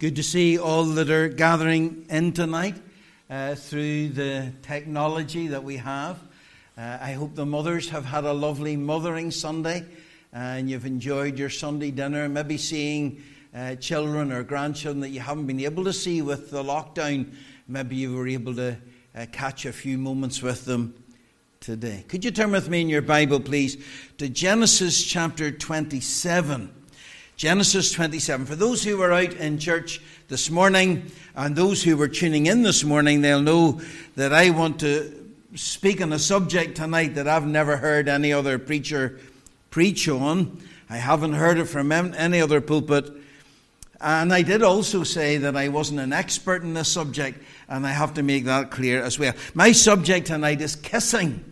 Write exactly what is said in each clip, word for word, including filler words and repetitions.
Good to see all that are gathering in tonight uh, through the technology that we have. Uh, I hope the mothers have had a lovely Mothering Sunday and you've enjoyed your Sunday dinner. Maybe seeing uh, children or grandchildren that you haven't been able to see with the lockdown. Maybe you were able to uh, catch a few moments with them today. Could you turn with me in your Bible, please, to Genesis chapter twenty-seven. Genesis twenty-seven. For those who were out in church this morning and those who were tuning in this morning, they'll know that I want to speak on a subject tonight that I've never heard any other preacher preach on. I haven't heard it from any other pulpit. And I did also say that I wasn't an expert in this subject, and I have to make that clear as well. My subject tonight is kissing.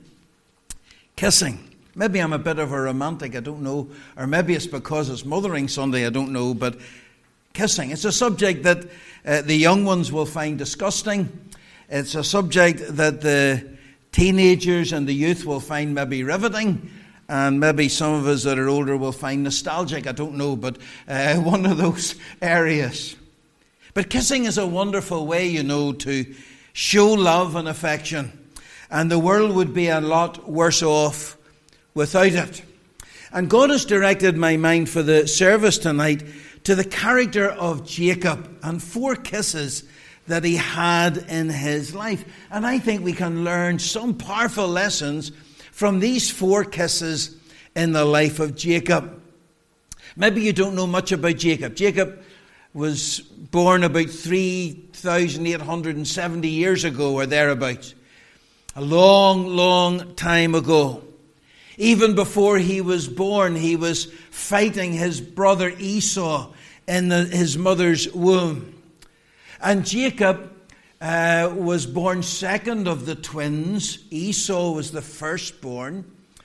Kissing. Maybe I'm a bit of a romantic, I don't know. Or maybe it's because it's Mothering Sunday, I don't know. But kissing. It's a subject that uh, the young ones will find disgusting. It's a subject that the teenagers and the youth will find maybe riveting. And maybe some of us that are older will find nostalgic, I don't know. But uh, one of those areas. But kissing is a wonderful way, you know, to show love and affection. And the world would be a lot worse off without it. And God has directed my mind for the service tonight to the character of Jacob and four kisses that he had in his life. And I think we can learn some powerful lessons from these four kisses in the life of Jacob. Maybe you don't know much about Jacob. Jacob was born about three thousand eight hundred seventy years ago or thereabouts. A long, long time ago. Even before he was born, he was fighting his brother Esau in the, his mother's womb. And Jacob uh, was born second of the twins. Esau was the firstborn.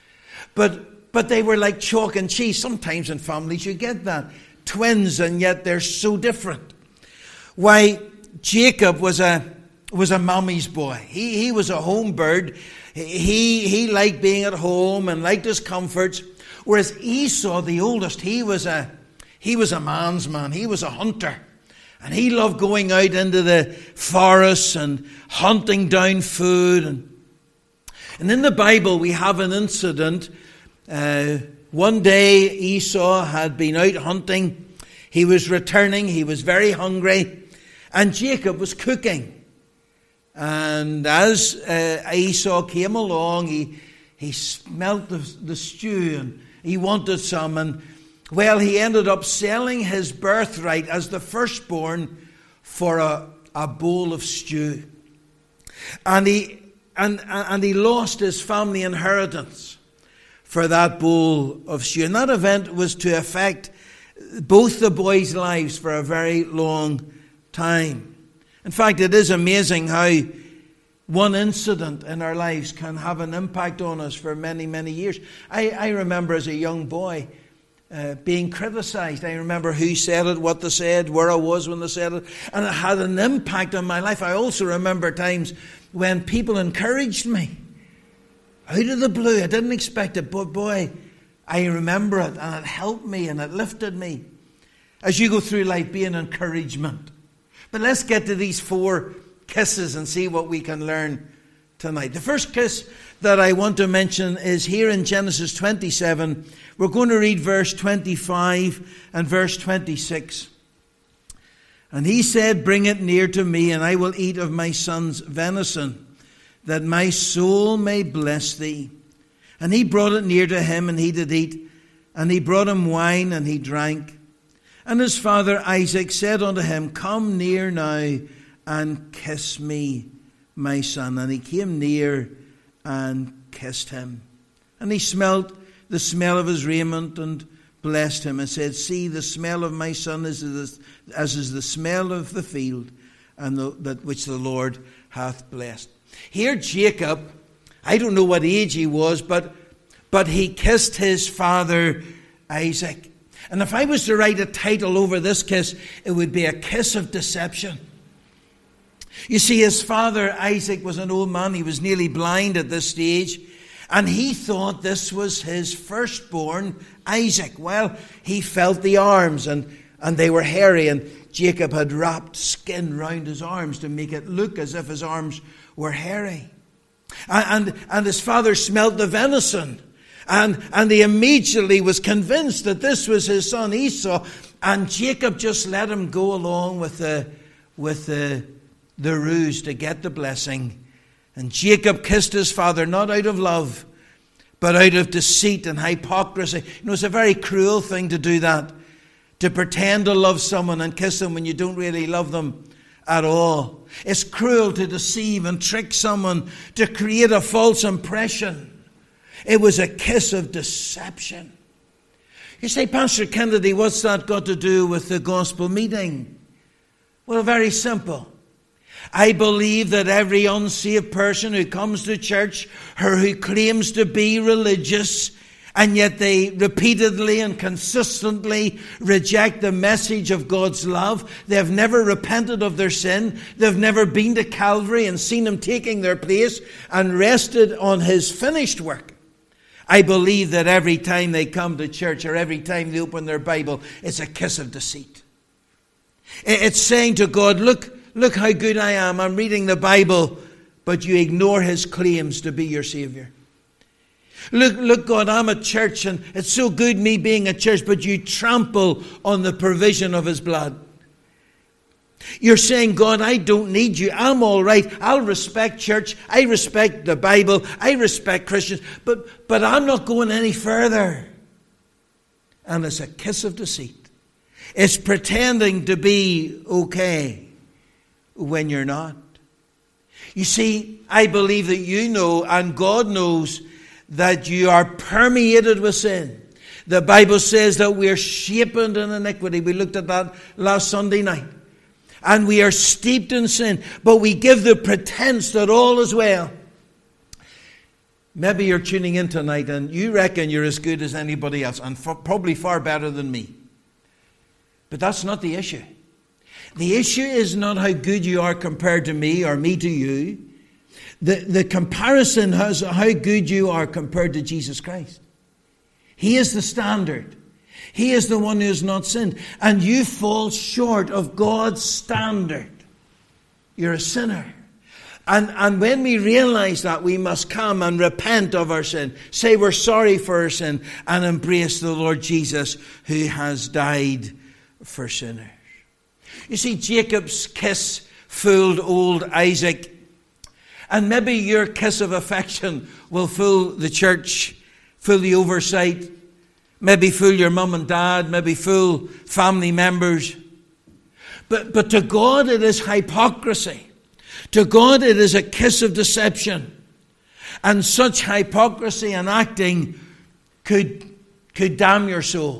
But, but they were like chalk and cheese. Sometimes in families you get that. Twins, and yet they're so different. Why, Jacob was a, was a mommy's boy. He, he was a home bird. He he liked being at home and liked his comforts, whereas Esau, the oldest, he was a he was a man's man. He was a hunter, and he loved going out into the forests and hunting down food. And and in the Bible we have an incident. Uh, one day Esau had been out hunting. He was returning. He was very hungry, and Jacob was cooking. And as uh, Esau came along, he he smelt the, the stew and he wanted some. And, well, he ended up selling his birthright as the firstborn for a, a bowl of stew. And he, and, and he lost his family inheritance for that bowl of stew. And that event was to affect both the boys' lives for a very long time. In fact, it is amazing how one incident in our lives can have an impact on us for many, many years. I, I remember as a young boy uh, being criticized. I remember who said it, what they said, where I was when they said it, and it had an impact on my life. I also remember times when people encouraged me. Out of the blue, I didn't expect it, but boy, I remember it, and it helped me, and it lifted me. As you go through life, be an encouragement. But let's get to these four kisses and see what we can learn tonight. The first kiss that I want to mention is here in Genesis twenty-seven. We're going to read verse twenty-five and verse twenty-six. And he said, "Bring it near to me, and I will eat of my son's venison, that my soul may bless thee. And he brought it near to him, and he did eat. And he brought him wine, and he drank. And his father Isaac said unto him, Come near now, and kiss me, my son. And he came near and kissed him. And he smelt the smell of his raiment, and blessed him, and said, See, the smell of my son is as is the smell of the field, and the, that which the Lord hath blessed." Here Jacob, I don't know what age he was, but but he kissed his father Isaac. And if I was to write a title over this kiss, it would be A Kiss of Deception. You see, his father Isaac was an old man. He was nearly blind at this stage. And he thought this was his firstborn, Isaac. Well, he felt the arms and, and they were hairy. And Jacob had wrapped skin round his arms to make it look as if his arms were hairy. And, and, and his father smelt the venison. And, and he immediately was convinced that this was his son Esau. And Jacob just let him go along with the, with the, the ruse to get the blessing. And Jacob kissed his father not out of love, but out of deceit and hypocrisy. You know, it's a very cruel thing to do that. To pretend to love someone and kiss them when you don't really love them at all. It's cruel to deceive and trick someone to create a false impression. It was a kiss of deception. You say, Pastor Kennedy, what's that got to do with the gospel meeting? Well, very simple. I believe that every unsaved person who comes to church or who claims to be religious, and yet they repeatedly and consistently reject the message of God's love. They've never repented of their sin. They've never been to Calvary and seen Him taking their place and rested on His finished work. I believe that every time they come to church or every time they open their Bible, it's a kiss of deceit. It's saying to God, look, look how good I am. I'm reading the Bible, but you ignore His claims to be your Savior. Look, look, God, I'm a church and it's so good me being a church, but you trample on the provision of His blood. You're saying, God, I don't need you. I'm all right. I'll respect church. I respect the Bible. I respect Christians, but, but I'm not going any further. And it's a kiss of deceit. It's pretending to be okay when you're not. You see, I believe that you know and God knows that you are permeated with sin. The Bible says that we are shapen in iniquity. We looked at that last Sunday night. And we are steeped in sin. But we give the pretense that all is well. Maybe you're tuning in tonight and you reckon you're as good as anybody else. And for, probably far better than me. But that's not the issue. The issue is not how good you are compared to me or me to you. The, the comparison is how good you are compared to Jesus Christ. He is the standard. He is the one who has not sinned. And you fall short of God's standard. You're a sinner. And, and when we realize that, we must come and repent of our sin. Say we're sorry for our sin and embrace the Lord Jesus who has died for sinners. You see, Jacob's kiss fooled old Isaac. And maybe your kiss of affection will fool the church, fool the oversight, maybe fool your mum and dad, maybe fool family members. But, but to God it is hypocrisy. To God it is a kiss of deception. And such hypocrisy and acting could, could damn your soul.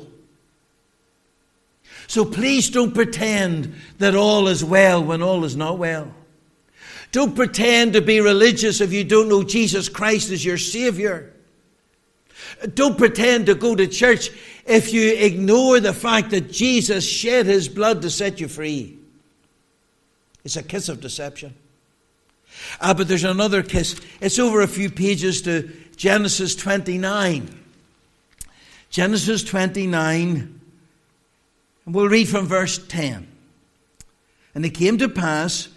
So please don't pretend that all is well when all is not well. Don't pretend to be religious if you don't know Jesus Christ as your Savior. Don't pretend to go to church if you ignore the fact that Jesus shed His blood to set you free. It's a kiss of deception. Ah, but there's another kiss. It's over a few pages to Genesis twenty-nine. Genesis twenty-nine. And we'll read from verse ten. And it came to pass,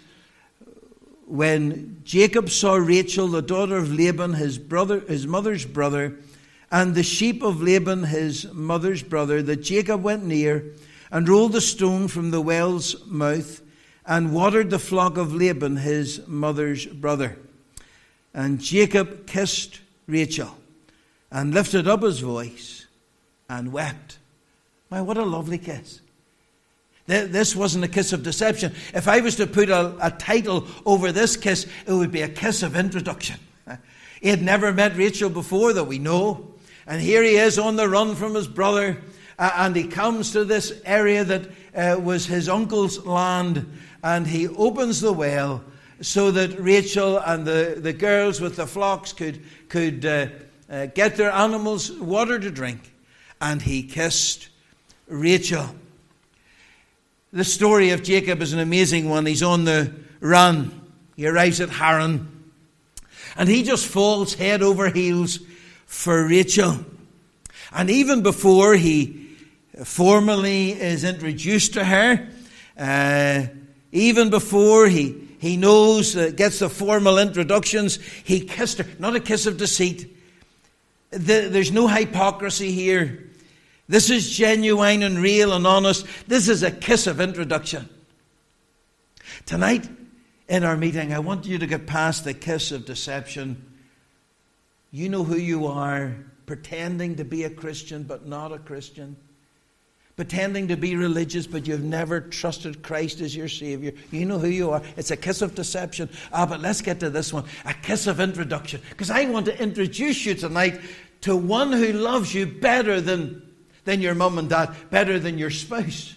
when Jacob saw Rachel, the daughter of Laban, his brother, his mother's brother, and the sheep of Laban, his mother's brother, that Jacob went near and rolled the stone from the well's mouth and watered the flock of Laban, his mother's brother. And Jacob kissed Rachel and lifted up his voice and wept. My, what a lovely kiss. This wasn't a kiss of deception. If I was to put a, a title over this kiss, it would be a kiss of introduction. He had never met Rachel before that we know. And here he is on the run from his brother. Uh, and he comes to this area that uh, was his uncle's land. And he opens the well so that Rachel and the, the girls with the flocks could, could uh, uh, get their animals water to drink. And he kissed Rachel. The story of Jacob is an amazing one. He's on the run. He arrives at Haran. And he just falls head over heels for Rachel. And even before he formally is introduced to her, Uh, even before he, he knows, uh, gets the formal introductions, he kissed her. Not a kiss of deceit. The, there's no hypocrisy here. This is genuine and real and honest. This is a kiss of introduction. Tonight, in our meeting, I want you to get past the kiss of deception. You know who you are, pretending to be a Christian but not a Christian. Pretending to be religious but you've never trusted Christ as your Savior. You know who you are. It's a kiss of deception. Ah, but let's get to this one. A kiss of introduction. Because I want to introduce you tonight to one who loves you better than, than your mum and dad, better than your spouse.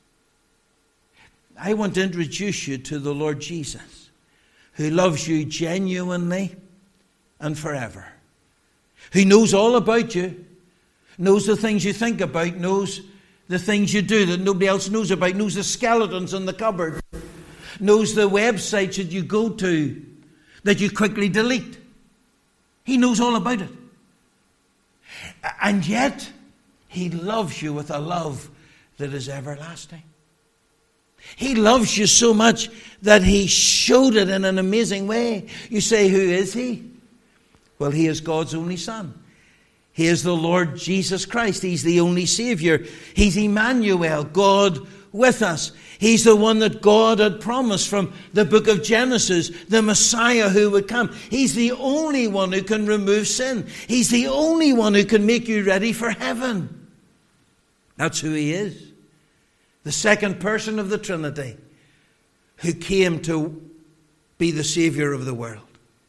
I want to introduce you to the Lord Jesus, who loves you genuinely and forever. Who knows all about you, knows the things you think about, knows the things you do that nobody else knows about, knows the skeletons in the cupboard, knows the websites that you go to that you quickly delete. He knows all about it. And yet, he loves you with a love that is everlasting. He loves you so much that he showed it in an amazing way. You say, who is he? Well, he is God's only Son. He is the Lord Jesus Christ. He's the only Savior. He's Emmanuel, God with us. He's the one that God had promised from the book of Genesis, the Messiah who would come. He's the only one who can remove sin. He's the only one who can make you ready for heaven. That's who he is. The second person of the Trinity, who came to be the Savior of the world.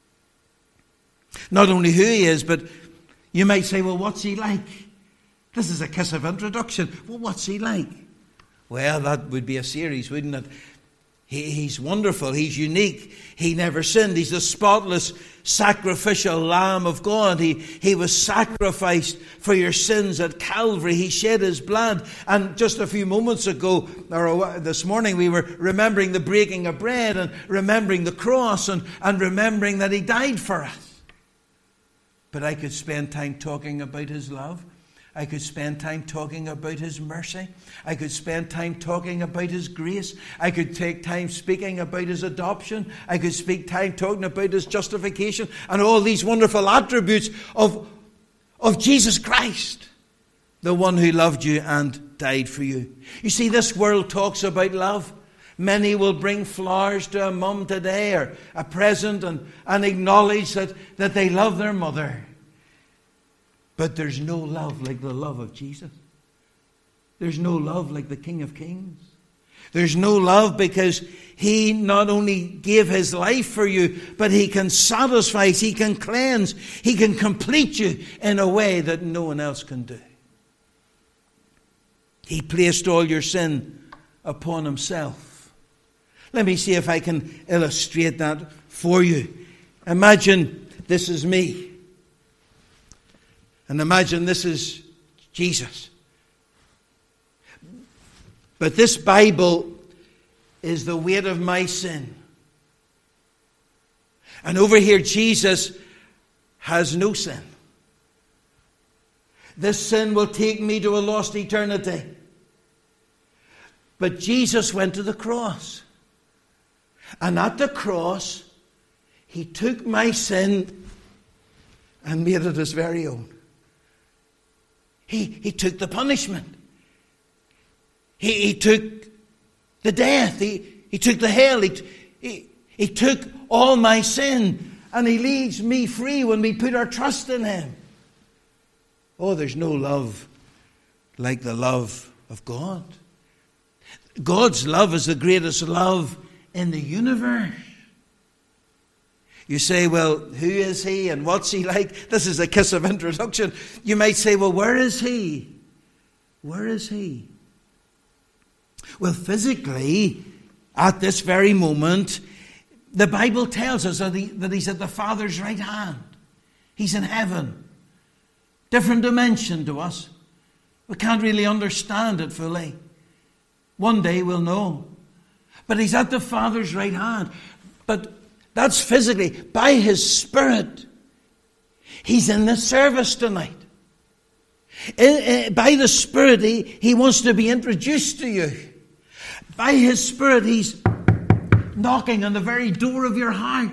Not only who he is, but you might say, well, what's he like? This is a kiss of introduction. Well, what's he like? Well, that would be a series, wouldn't it? He, he's wonderful. He's unique. He never sinned. He's the spotless sacrificial Lamb of God. He, he was sacrificed for your sins at Calvary. He shed his blood. And just a few moments ago, or this morning, we were remembering the breaking of bread and remembering the cross and, and remembering that he died for us. But I could spend time talking about his love. I could spend time talking about his mercy. I could spend time talking about his grace. I could take time speaking about his adoption. I could speak time talking about his justification and all these wonderful attributes of, of Jesus Christ, the one who loved you and died for you. You see, this world talks about love. Many will bring flowers to a mum today or a present and, and acknowledge that, that they love their mother. But there's no love like the love of Jesus. There's no love like the King of Kings. There's no love because he not only gave his life for you, but he can satisfy, he can cleanse, he can complete you in a way that no one else can do. He placed all your sin upon himself. Let me see if I can illustrate that for you. Imagine this is me. And imagine this is Jesus. But this Bible is the weight of my sin. And over here, Jesus has no sin. This sin will take me to a lost eternity. But Jesus went to the cross. And at the cross, he took my sin and made it his very own. He, he took the punishment. He, he took the death. He, he took the hell. He, he, he took all my sin. And he leaves me free when we put our trust in him. Oh, there's no love like the love of God. God's love is the greatest love in the universe. You say, well, who is he and what's he like? This is a kiss of introduction. You might say, well, where is he? Where is he? Well, physically, at this very moment, the Bible tells us that, he, that he's at the Father's right hand. He's in heaven. Different dimension to us. We can't really understand it fully. One day we'll know. But he's at the Father's right hand. But that's physically. By his Spirit, he's in the service tonight. In, in, by the Spirit, he, he wants to be introduced to you. By His Spirit, He's knocking on the very door of your heart,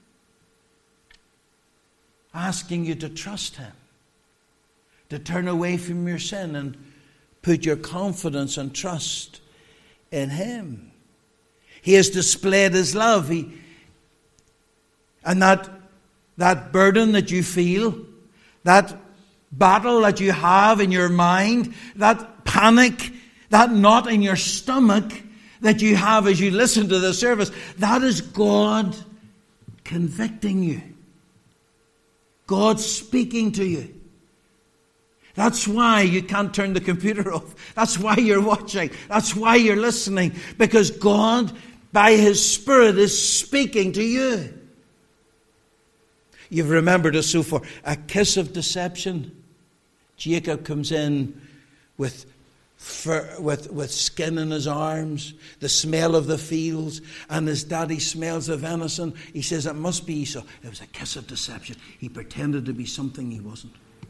asking you to trust Him, to turn away from your sin and put your confidence and trust in Him. He has displayed His love. He, and that, that burden that you feel, that battle that you have in your mind, that panic, that knot in your stomach that you have as you listen to the service, that is God convicting you. God speaking to you. That's why you can't turn the computer off. That's why you're watching. That's why you're listening. Because God, by His Spirit, is speaking to you. You've remembered it so far. A kiss of deception. Jacob comes in with Fur, with, with skin in his arms, the smell of the fields, and his daddy smells the venison. He says, it must be Esau. It was a kiss of deception. He pretended to be something he wasn't.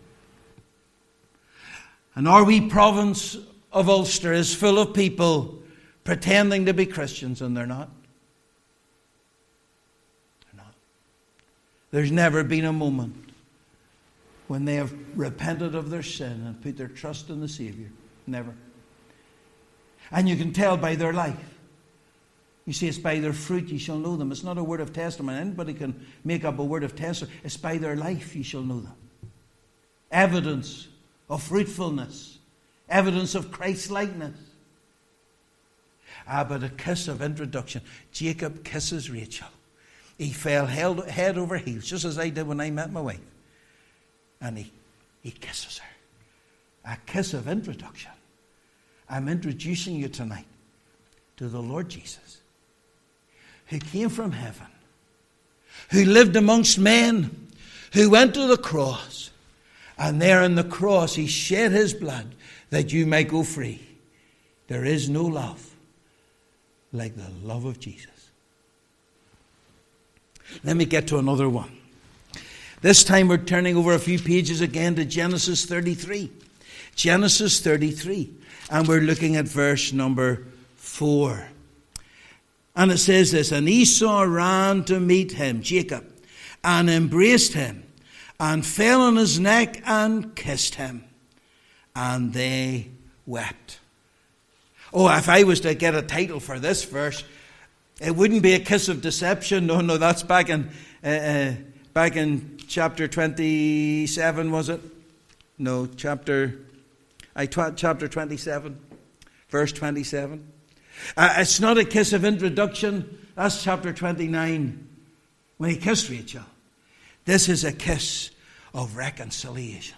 And our wee province of Ulster is full of people pretending to be Christians, and they're not. They're not. There's never been a moment when they have repented of their sin and put their trust in the Savior. Never. And you can tell by their life. You see, it's by their fruit you shall know them. It's not a word of testimony. Anybody can make up a word of testimony. It's by their life you shall know them. Evidence of fruitfulness. Evidence of Christ-likeness. Ah, but a kiss of introduction. Jacob kisses Rachel. He fell head over heels, just as I did when I met my wife. And he, he kisses her. A kiss of introduction. I'm introducing you tonight to the Lord Jesus, who came from heaven, who lived amongst men, who went to the cross, and there on the cross He shed His blood that you might go free. There is no love like the love of Jesus. Let me get to another one. This time we're turning over a few pages again to Genesis thirty-three. Genesis thirty-three. And we're looking at verse number four. And it says this, and Esau ran to meet him, Jacob, and embraced him, and fell on his neck and kissed him. And they wept. Oh, if I was to get a title for this verse, it wouldn't be a kiss of deception. No, no, that's back in uh, uh, back in chapter twenty-seven, was it? No, chapter... I tw- chapter twenty-seven, verse twenty-seven. Uh, it's not a kiss of introduction. That's chapter twenty-nine, when he kissed Rachel. This is a kiss of reconciliation.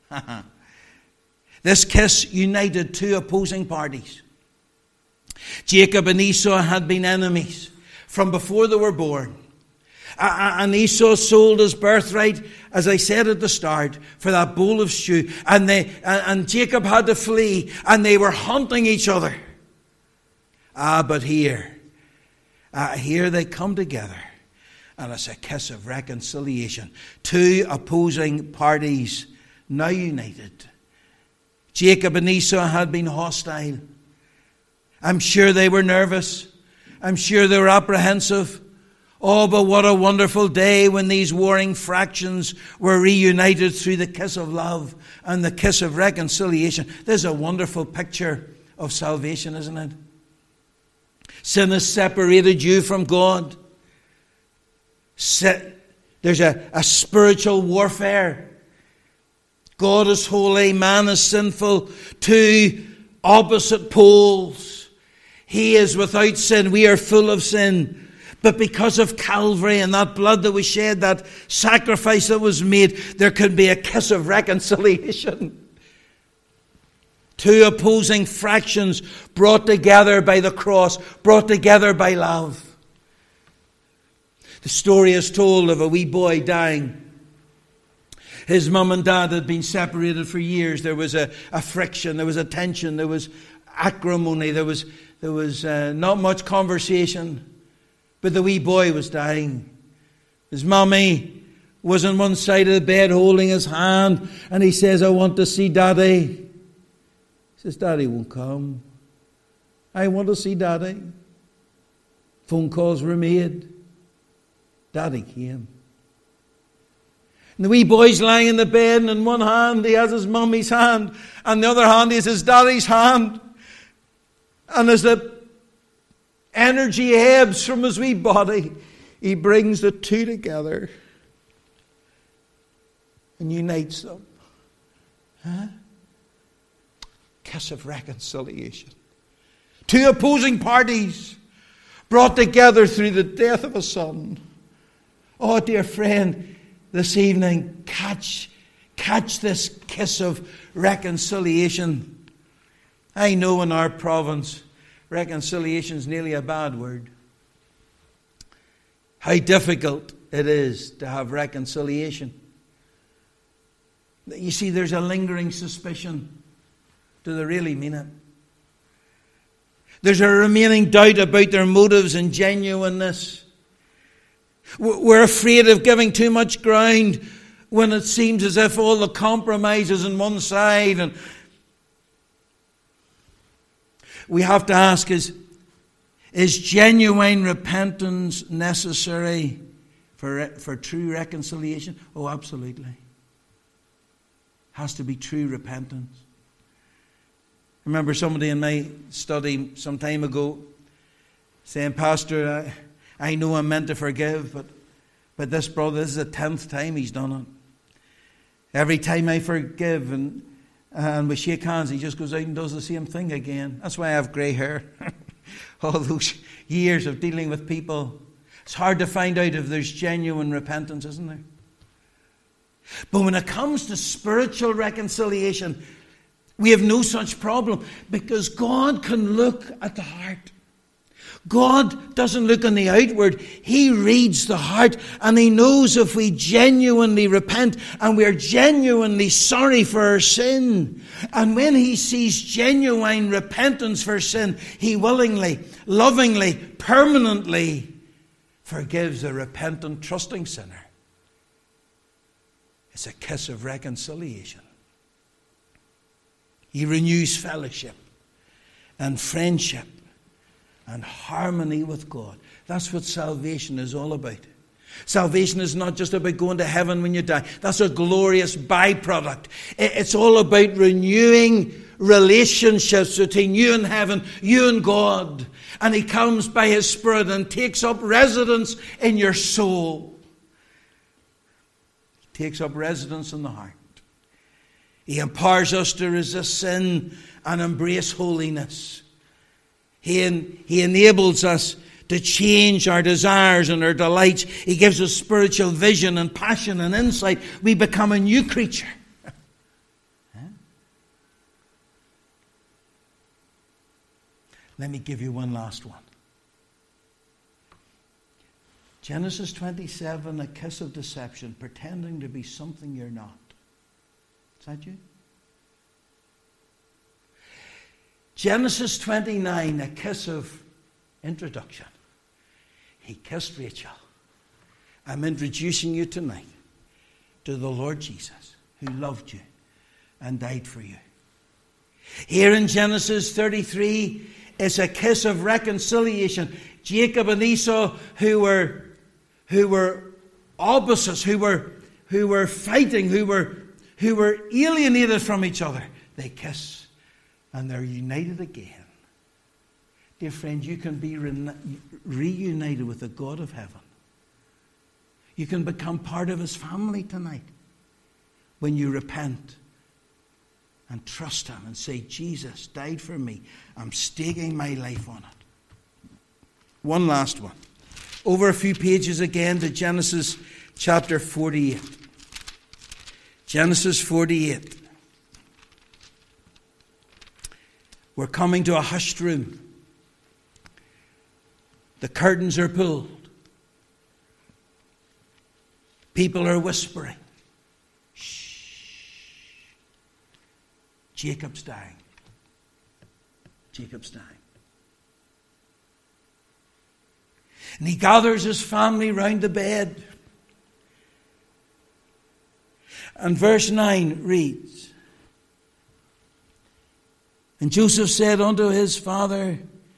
This kiss united two opposing parties. Jacob and Esau had been enemies from before they were born. And Esau sold his birthright, as I said at the start, for that bowl of stew. And they and Jacob had to flee, and they were hunting each other. Ah, but here, uh, here they come together, and it's a kiss of reconciliation. Two opposing parties now united. Jacob and Esau had been hostile. I'm sure they were nervous. I'm sure they were apprehensive. Oh, but what a wonderful day when these warring fractions were reunited through the kiss of love and the kiss of reconciliation. There's a wonderful picture of salvation, isn't it? Sin has separated you from God. There's a, a spiritual warfare. God is holy, man is sinful. Two opposite poles. He is without sin. We are full of sin. But because of Calvary and that blood that was shed, that sacrifice that was made, there could be a kiss of reconciliation. Two opposing fractions brought together by the cross, brought together by love. The story is told of a wee boy dying. His mum and dad had been separated for years. There was a, a friction, there was a tension, there was acrimony, there was, there was uh, not much conversation. But the wee boy was dying. His mummy was on one side of the bed holding his hand, and he says, I want to see Daddy. He says, Daddy won't come. I want to see Daddy. Phone calls were made. Daddy came. And the wee boy's lying in the bed, and in one hand he has his mummy's hand, and the other hand he has his daddy's hand. And as the energy ebbs from his wee body, he brings the two together and unites them. Huh? Kiss of reconciliation. Two opposing parties brought together through the death of a son. Oh, dear friend, this evening, catch, catch this kiss of reconciliation. I know in our province, reconciliation is nearly a bad word. How difficult it is to have reconciliation. You see, there's a lingering suspicion. Do they really mean it? There's a remaining doubt about their motives and genuineness. We're afraid of giving too much ground when it seems as if all the compromise is on one side. And we have to ask, is, is genuine repentance necessary for, for true reconciliation? Oh, absolutely. Has to be true repentance. I remember somebody in my study some time ago saying, Pastor, I, I know I'm meant to forgive, but, but this brother, this is the tenth time he's done it. Every time I forgive and, and we shake hands, he just goes out and does the same thing again. That's why I have grey hair. All those years of dealing with people. It's hard to find out if there's genuine repentance, isn't there? But when it comes to spiritual reconciliation, we have no such problem, because God can look at the heart. God doesn't look on the outward. He reads the heart, and He knows if we genuinely repent and we are genuinely sorry for our sin. And when He sees genuine repentance for sin, He willingly, lovingly, permanently forgives a repentant, trusting sinner. It's a kiss of reconciliation. He renews fellowship and friendship and harmony with God. That's what salvation is all about. Salvation is not just about going to heaven when you die. That's a glorious byproduct. It's all about renewing relationships between you and heaven, you and God. And He comes by His Spirit and takes up residence in your soul. He takes up residence in the heart. He empowers us to resist sin and embrace holiness. He, en- he enables us to change our desires and our delights. He gives us spiritual vision and passion and insight. We become a new creature. Huh? Let me give you one last one. Genesis twenty-seven, a kiss of deception, pretending to be something you're not. Is that you? Genesis twenty-nine, a kiss of introduction. He kissed Rachel. I'm introducing you tonight to the Lord Jesus, who loved you and died for you. Here in Genesis thirty-three, it's a kiss of reconciliation. Jacob and Esau, who were who were opposites, who were who were fighting, who were who were alienated from each other, they kiss and they're united again. Dear friend, you can be re- reunited with the God of heaven. You can become part of His family tonight when you repent and trust Him and say, Jesus died for me. I'm staking my life on it. One last one. Over a few pages again to Genesis chapter forty-eight. Genesis forty-eight. We're coming to a hushed room. The curtains are pulled. People are whispering. Shh. Jacob's dying. Jacob's dying. And he gathers his family round the bed. And verse nine reads, And Joseph said unto his father,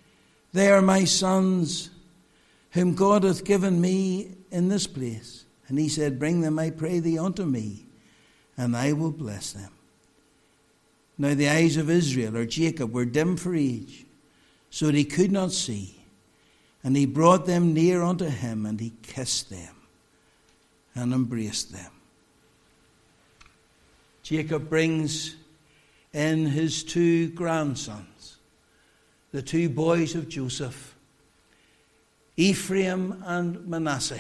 They are my sons, whom God hath given me in this place. And he said, bring them, I pray thee, unto me, and I will bless them. Now the eyes of Israel, or Jacob, were dim for age, so that he could not see. And he brought them near unto him, and he kissed them, and embraced them. Jacob brings in his two grandsons, the two boys of Joseph, Ephraim and Manasseh.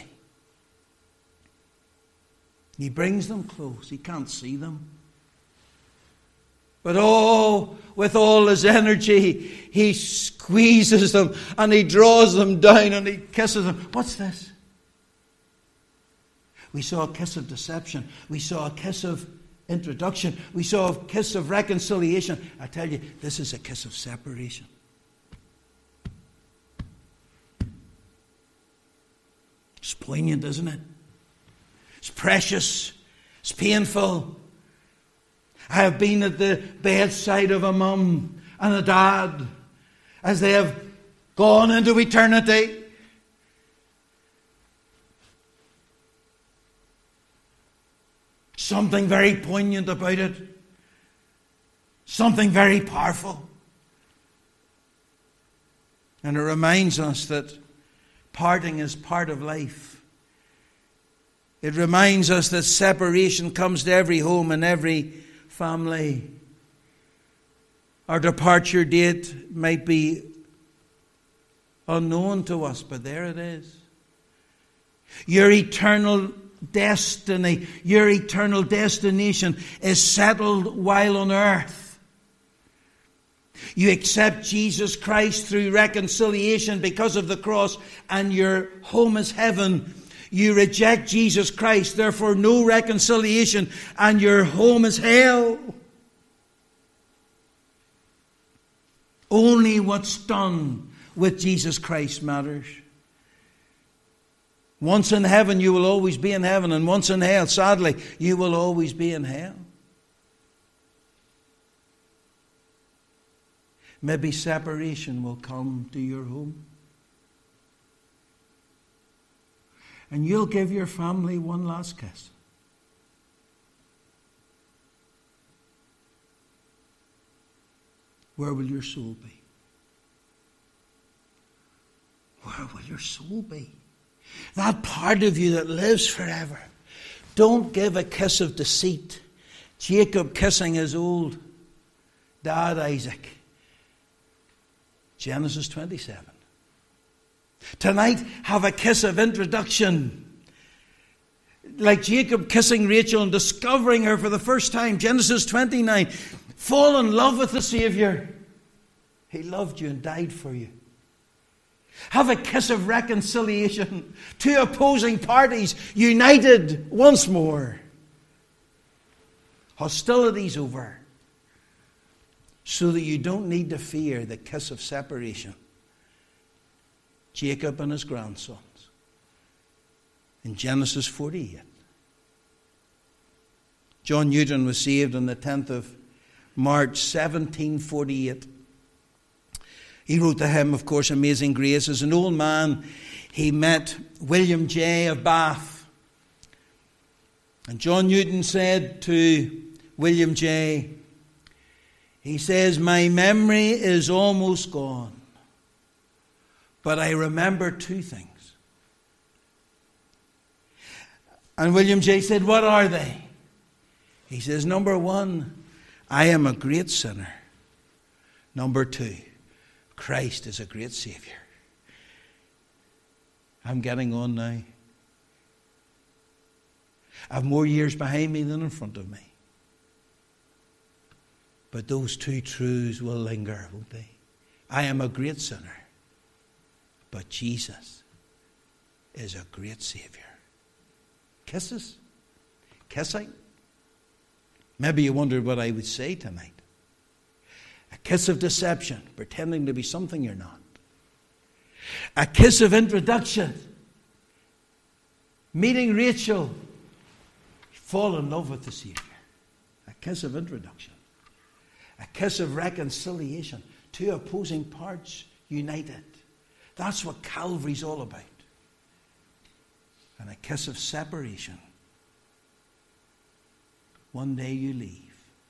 He brings them close. He can't see them. But oh, with all his energy, he squeezes them and he draws them down and he kisses them. What's this? We saw a kiss of deception. We saw a kiss of introduction. We saw a kiss of reconciliation. I tell you, this is a kiss of separation. It's poignant, isn't it? It's precious. It's painful. I have been at the bedside of a mum and a dad as they have gone into eternity. Something very poignant about it. Something very powerful. And it reminds us that parting is part of life. It reminds us that separation comes to every home and every family. Our departure date might be unknown to us, but there it is. Your eternal destiny, your eternal destination is settled while on earth. You accept Jesus Christ through reconciliation because of the cross, and your home is heaven. You reject Jesus Christ, therefore no reconciliation, and your home is hell. Only what's done with Jesus Christ matters. Once in heaven, you will always be in heaven, and once in hell, sadly, you will always be in hell. Maybe separation will come to your home. And you'll give your family one last kiss. Where will your soul be? Where will your soul be? That part of you that lives forever. Don't give a kiss of deceit. Jacob kissing his old dad Isaac. Genesis twenty-seven. Tonight, have a kiss of introduction. Like Jacob kissing Rachel and discovering her for the first time. Genesis twenty-nine. Fall in love with the Savior. He loved you and died for you. Have a kiss of reconciliation. Two opposing parties united once more. Hostilities over. So that you don't need to fear the kiss of separation. Jacob and his grandsons. In Genesis forty-eight. John Newton was saved on the tenth of March seventeen forty-eight. He wrote the hymn, of course, Amazing Grace. As an old man, he met William Jay of Bath. And John Newton said to William Jay, he says, my memory is almost gone. But I remember two things. And William Jay said, what are they? He says, number one, I am a great sinner. Number two, Christ is a great Savior. I'm getting on now. I have more years behind me than in front of me. But those two truths will linger, won't they? I am a great sinner. But Jesus is a great Savior. Kisses? Kissing? Maybe you wondered what I would say tonight. A kiss of deception, pretending to be something you're not. A kiss of introduction. Meeting Rachel. Fall in love with the Savior. A kiss of introduction. A kiss of reconciliation. Two opposing parts united. That's what Calvary's all about. And a kiss of separation. One day you leave.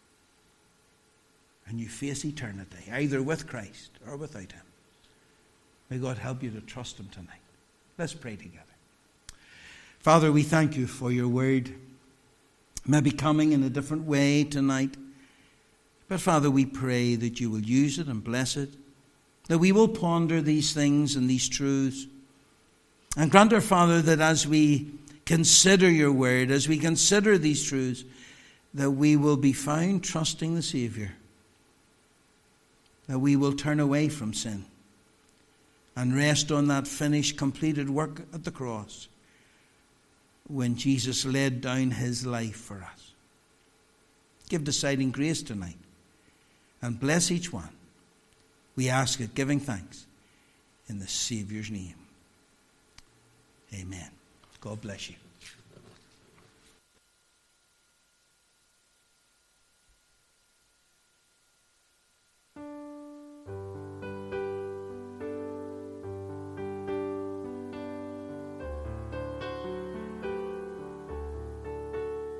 And you face eternity, either with Christ or without him. May God help you to trust him tonight. Let's pray together. Father, we thank you for your word. Maybe coming in a different way tonight. But Father, we pray that you will use it and bless it. That we will ponder these things and these truths. And grant our Father that as we consider your word, as we consider these truths, that we will be found trusting the Savior. That we will turn away from sin and rest on that finished, completed work at the cross when Jesus laid down his life for us. Give deciding grace tonight and bless each one. We ask it, giving thanks in the Saviour's name. Amen. God bless you.